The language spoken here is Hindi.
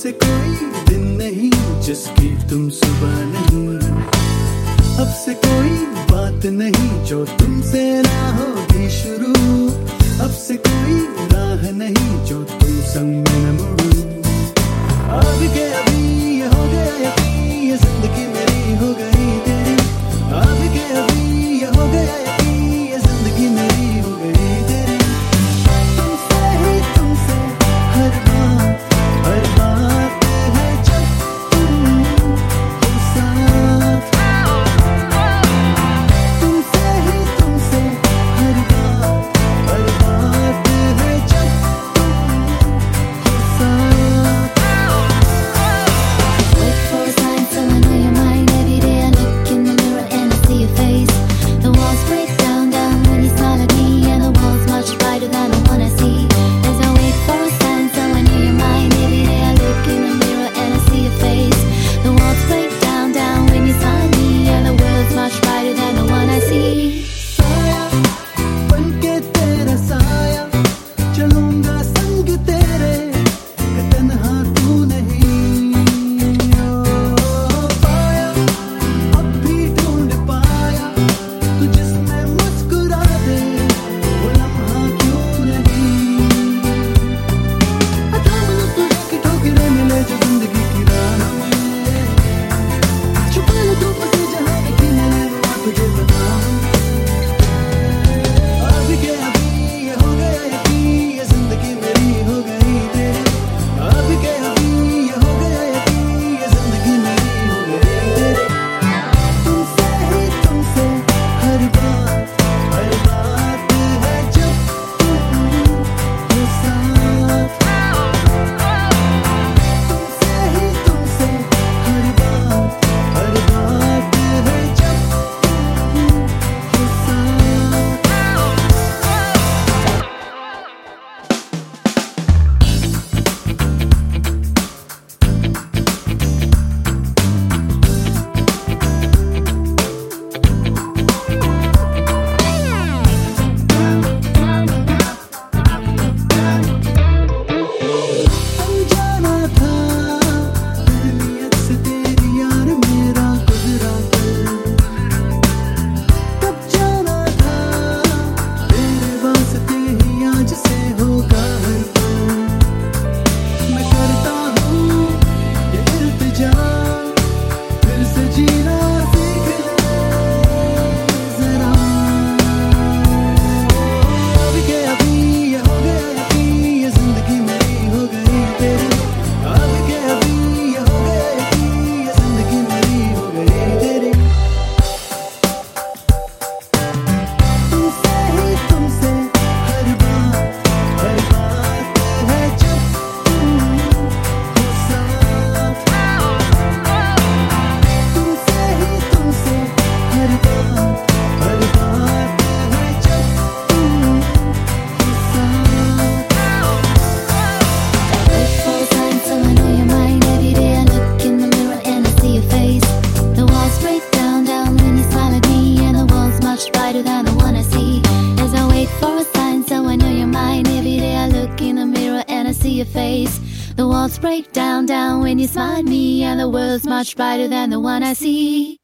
से कोई दिन नहीं जिसकी तुम सुबह नहीं, अब से कोई बात नहीं जो तुमसे ना होगी शुरू, अब से कोई राह नहीं जो तुम संग में न मुड़ू। अब के अभी ये हो गया यकीन, ये जिंदगी मेरी हो गई तेरी, अब के अभी ये हो गया यकीन, ये जिंदगी मेरी हो गई तेरी। तुमसे ही तुमसे हर बात है जब तुम हो साथ, तुमसे ही तुमसे हर बात है जब तुम हो साथ। Wait for a sign, so I know your mind. Every day I look in the mirror and I see your face. The walls break down when you smile at me, and the world's much brighter than the one I see. As I wait for a sign, so I know your mind. Every day I look in the mirror and I see your face. The walls break down when you smile at me, and the world's much brighter than the one I see. साया बनके तेरा साया चलूंगा संग तेरे, तन्हा तू नहीं। ओ पाया अब भी ढूंढ पाया तू जिसमें मुस्कुरा दे, वो लम्हा क्यों नहीं। थाम लो तुझे की ठोकरें मिले जो जिंदगी की राह में, छुपा लो धूप से जहां देखी मैंने वो तुझे बताऊं। अब के अभी ये हो गया यकीन, ये जिंदगी मेरी हो गई तेरी, अब के अभी ये हो गया यकीन, ये जिंदगी मेरी हो गई तेरी। तुमसे ही तुमसे हर बात है जब तुम हो साथ, तुमसे ही तुमसे हर बात है जब तुम हो साथ। अनजाना था फिर नियत से तेरी यार मेरा गुजरा कब जाना था, तेरे वास्ते ही आज से होगा हर पल। मैं करता हूँ ये इल्तिजा, फिर से जीना सीख ले जरा। अब के अभी ये हो गया यकीन, ये जिंदगी मेरी हो गई तेरी, अब के अभी ये हो गया यकीन, ये जिंदगी मेरी हो गई तेरी। तुमसे ही तुमसे हर बात है जब तुम हो साथ, तुमसे ही तुमसे हर बात है जब तुम हो साथ। Wait for a sign, so I know your mind. Every day I look in the mirror and I see your face. The walls break down when you smile at me, and the world's much brighter than the one I see. As I wait for a sign, so I know your mind. Every day I look in the mirror and I see your face. The walls break down when you smile at me, and the world's much brighter than the one I see.